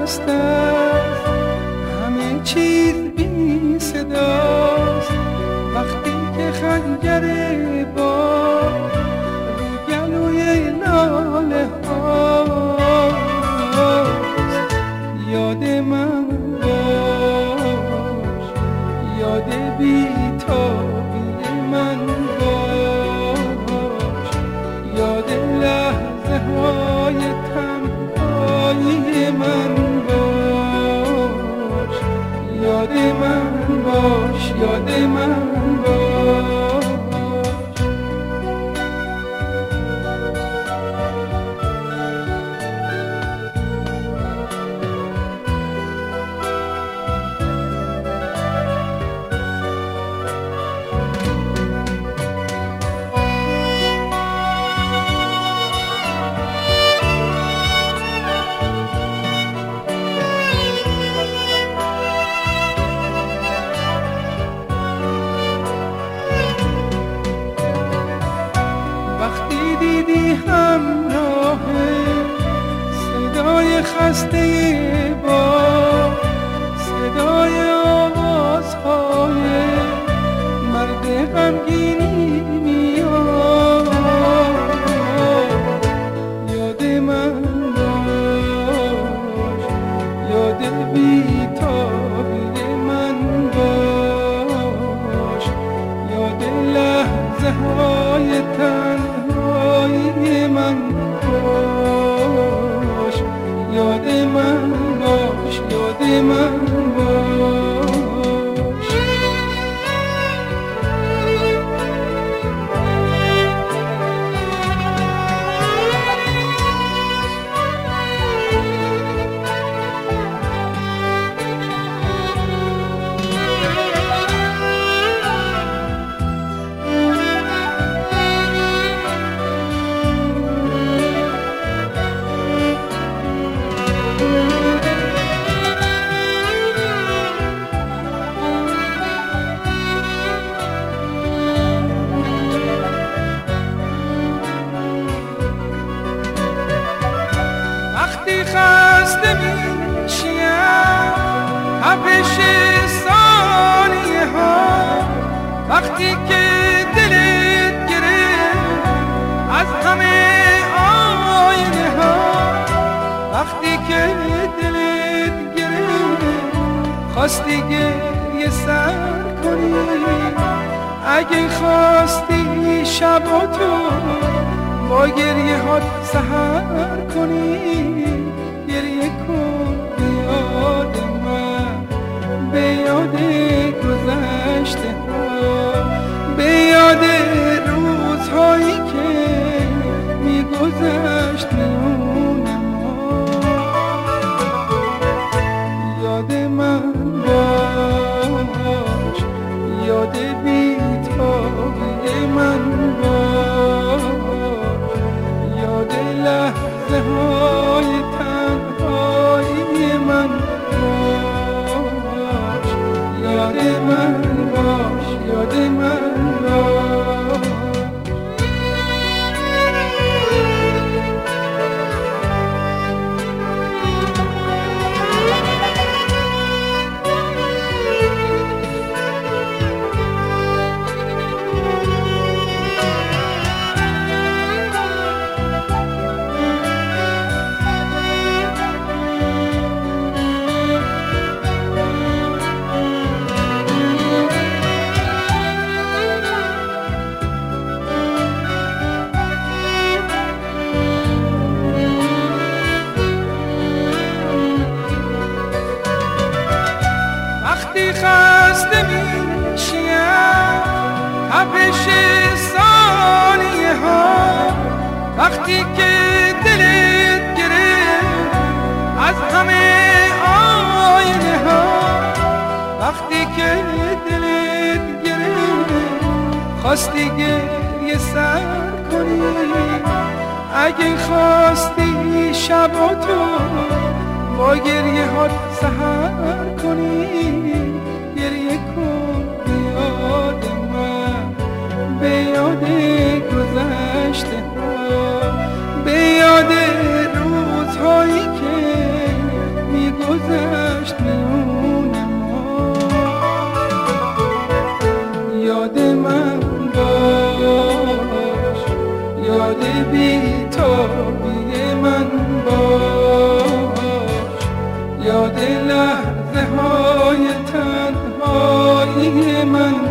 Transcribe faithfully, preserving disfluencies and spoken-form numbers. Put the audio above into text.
مست است، همه چیز بی صداست. وقتی که خنجر با رو گلوی لاله هاست، یاد من باش، یاد بی‌تابی من باش، یاد لحظه های تنهایی من باش، یاد من باش، یاد من باش. وقتی دیدی همراه صدای خسته با صدای آوازهای مرد غمگینی میاد، یاد من باش، یاد بی‌تابی من باش، یاد لحظه های تنهایی من باش، یاد من باش، یاد من باش. وقتی خسته میشیم تپش ثانیه ها، وقتی که دلت گرفت از همه آینه ها، وقتی که دلت گرفت خواستی گریه سر کنی، اگه خواستی شب و تو با گریه هات سحر کنی، گریه کن به یاد من، به یاد گذشته ها، به یاد روزهایی که میگذشت میون ما. یاد من باش، یاد بی‌تابی من باش، یاد لحظه های تنهایی من باش، یاد من باش، یاد من باش. وقتی خسته میشیم تپش ثانیه ها، وقتی که دلت گرفت از همه آینه ها، وقتی که دلت گرفت خواستی گریه سر کنی، اگه خواستی شب و تو با گریه هات سحر کنی، گریه کن به یاد من، به یاد گذشته ها، به یاد روزهایی که میگذشت من